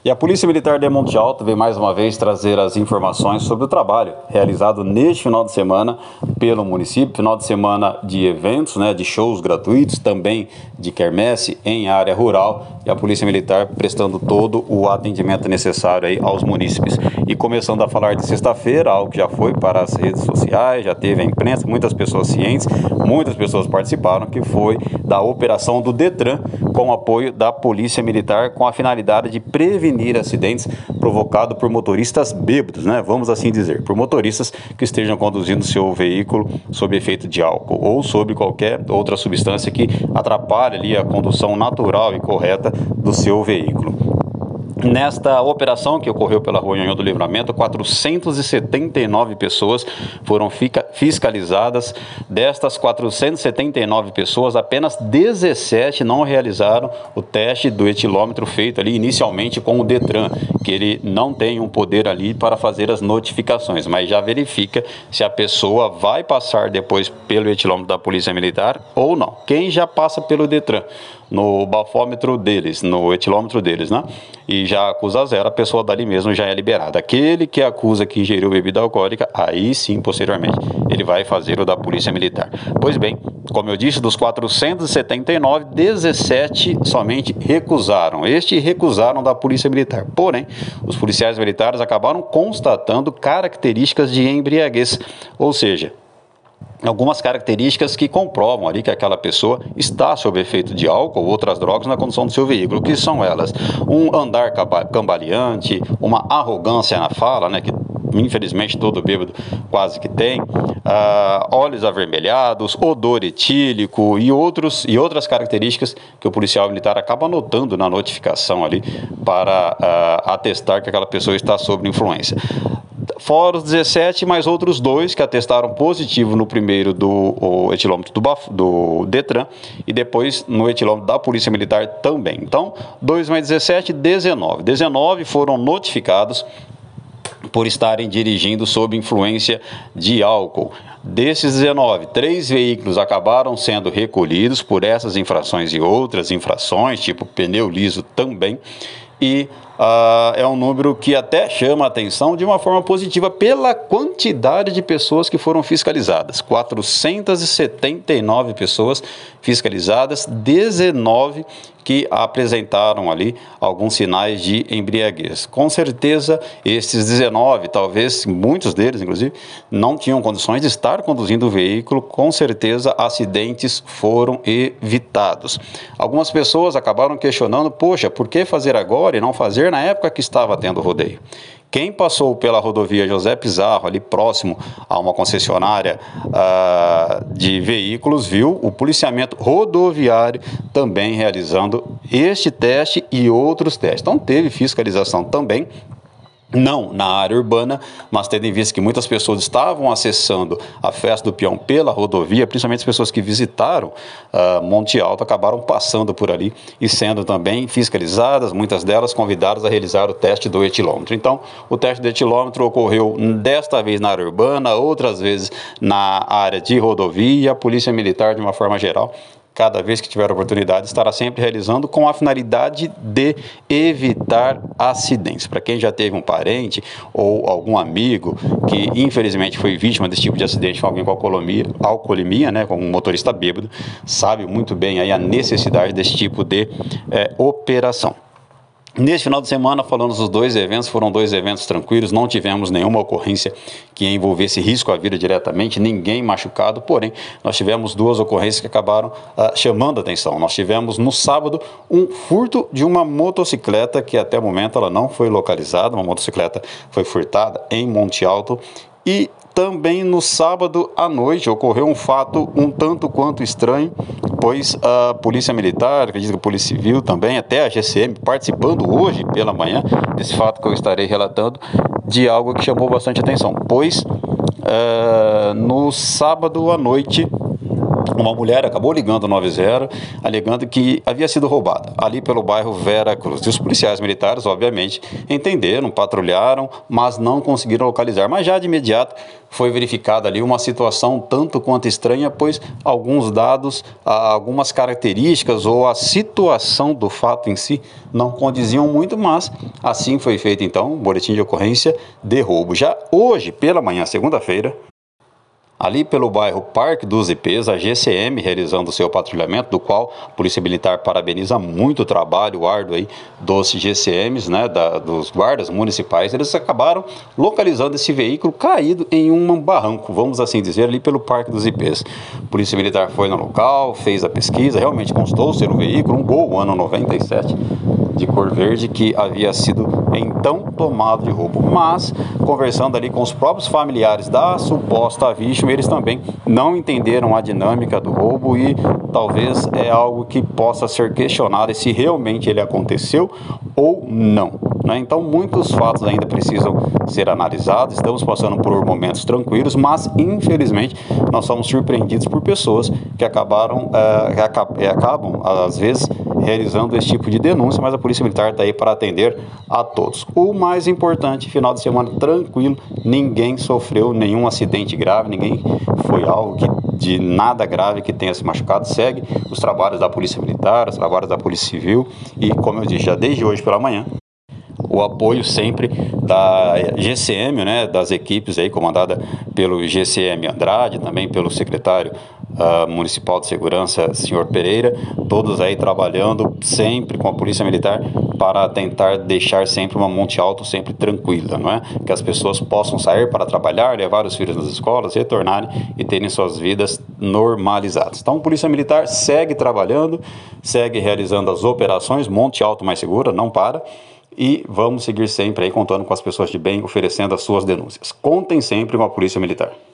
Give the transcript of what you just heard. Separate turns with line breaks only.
E a Polícia Militar de Monte Alto vem mais uma vez trazer as informações sobre o trabalho realizado neste final de semana pelo município, final de semana de eventos, de shows gratuitos, também de quermesse em área rural, e a Polícia Militar prestando todo o atendimento necessário aí aos munícipes. E começando a falar de sexta-feira, algo que já foi para as redes sociais, já teve a imprensa, muitas pessoas cientes, muitas pessoas participaram, que foi da operação do Detran com apoio da Polícia Militar, com a finalidade de prevenir acidentes provocados por motoristas bêbados, vamos assim dizer, por motoristas que estejam conduzindo seu veículo sob efeito de álcool ou sob qualquer outra substância que atrapalhe ali a condução natural e correta do seu veículo. Nesta operação que ocorreu pela Rua Nhonhô do Livramento, 479 pessoas foram fiscalizadas. Destas 479 pessoas, apenas 17 não realizaram o teste do etilômetro feito ali inicialmente com o Detran, que ele não tem um poder ali para fazer as notificações, mas já verifica se a pessoa vai passar depois pelo etilômetro da Polícia Militar ou não. Quem já passa pelo Detran, no bafômetro deles, no etilômetro deles, e já acusa zero, a pessoa dali mesmo já é liberada. Aquele que acusa que ingeriu bebida alcoólica, aí sim, posteriormente, ele vai fazer o da Polícia Militar. Pois bem, como eu disse, dos 479, 17 somente recusaram. Recusaram da Polícia Militar. Porém, os policiais militares acabaram constatando características de embriaguez, ou seja, algumas características que comprovam ali que aquela pessoa está sob efeito de álcool ou outras drogas na condução do seu veículo. O que são elas? Um andar cambaleante, uma arrogância na fala, que infelizmente todo bêbado quase que tem, olhos avermelhados, odor etílico e outras características que o policial militar acaba anotando na notificação ali para atestar que aquela pessoa está sob influência. Fora os 17, mais outros 2 que atestaram positivo no primeiro do etilômetro do Detran e depois no etilômetro da Polícia Militar também. Então, 2 mais 17, 19. 19 foram notificados por estarem dirigindo sob influência de álcool. Desses 19, 3 veículos acabaram sendo recolhidos por essas infrações e outras infrações, tipo pneu liso também, e é um número que até chama a atenção de uma forma positiva pela quantidade de pessoas que foram fiscalizadas. 479 pessoas fiscalizadas, 19 que apresentaram ali alguns sinais de embriaguez. Com certeza, esses 19, talvez muitos deles, inclusive, não tinham condições de estar conduzindo o veículo. Com certeza, acidentes foram evitados. Algumas pessoas acabaram questionando, poxa, por que fazer agora e não fazer na época que estava tendo rodeio? Quem passou pela rodovia José Pizarro, ali próximo a uma concessionária de veículos, viu o policiamento rodoviário também realizando este teste e outros testes. Então teve fiscalização também, não na área urbana, mas tendo em vista que muitas pessoas estavam acessando a Festa do Peão pela rodovia, principalmente as pessoas que visitaram Monte Alto, acabaram passando por ali e sendo também fiscalizadas, muitas delas convidadas a realizar o teste do etilômetro. Então, o teste do etilômetro ocorreu desta vez na área urbana, outras vezes na área de rodovia. A Polícia Militar, de uma forma geral, cada vez que tiver oportunidade, estará sempre realizando com a finalidade de evitar acidentes. Para quem já teve um parente ou algum amigo que infelizmente foi vítima desse tipo de acidente com alguém com alcoolemia, com um motorista bêbado, sabe muito bem aí a necessidade desse tipo de operação. Neste final de semana, falando dos 2 eventos, foram 2 eventos tranquilos, não tivemos nenhuma ocorrência que envolvesse risco à vida diretamente, ninguém machucado, porém, nós tivemos 2 ocorrências que acabaram chamando a atenção. Nós tivemos no sábado um furto de uma motocicleta que até o momento ela não foi localizada, uma motocicleta foi furtada em Monte Alto, e também no sábado à noite ocorreu um fato um tanto quanto estranho, pois a Polícia Militar, acredito que a Polícia Civil também, até a GCM, participando hoje pela manhã desse fato que eu estarei relatando, de algo que chamou bastante atenção, pois no sábado à noite Uma mulher acabou ligando o 90, alegando que havia sido roubada, ali pelo bairro Vera Cruz. E os policiais militares, obviamente, entenderam, patrulharam, mas não conseguiram localizar. Mas já de imediato foi verificada ali uma situação tanto quanto estranha, pois alguns dados, algumas características ou a situação do fato em si não condiziam muito, mas assim foi feito então o boletim de ocorrência de roubo. Já hoje, pela manhã, segunda-feira, ali pelo bairro Parque dos Ipês, a GCM realizando seu patrulhamento, do qual a Polícia Militar parabeniza muito o trabalho árduo aí dos GCMs, né, dos guardas municipais. Eles acabaram localizando esse veículo caído em um barranco, vamos assim dizer, ali pelo Parque dos Ipês. A Polícia Militar foi no local, fez a pesquisa, realmente constou ser um veículo, um Gol, ano 97, de cor verde, que havia sido então tomado de roubo. Mas, conversando ali com os próprios familiares da suposta vítima, eles também não entenderam a dinâmica do roubo e talvez é algo que possa ser questionado se realmente ele aconteceu ou não, né? Então, muitos fatos ainda precisam ser analisados. Estamos passando por momentos tranquilos, mas infelizmente nós somos surpreendidos por pessoas que acabam às vezes realizando esse tipo de denúncia, mas a Polícia Militar está aí para atender a todos. O mais importante, final de semana tranquilo, ninguém sofreu nenhum acidente grave, ninguém foi algo de nada grave que tenha se machucado. Segue os trabalhos da Polícia Militar, os trabalhos da Polícia Civil e, como eu disse, já desde hoje pela manhã, o apoio sempre da GCM, né, das equipes aí comandada pelo GCM Andrade, também pelo secretário municipal de segurança, senhor Pereira, todos aí trabalhando sempre com a Polícia Militar para tentar deixar sempre uma Monte Alto sempre tranquila, não é? Que as pessoas possam sair para trabalhar, levar os filhos nas escolas, retornarem e terem suas vidas normalizadas. Então, a Polícia Militar segue trabalhando, segue realizando as operações, Monte Alto mais segura, não para. E vamos seguir sempre aí contando com as pessoas de bem, oferecendo as suas denúncias. Contem sempre com a Polícia Militar.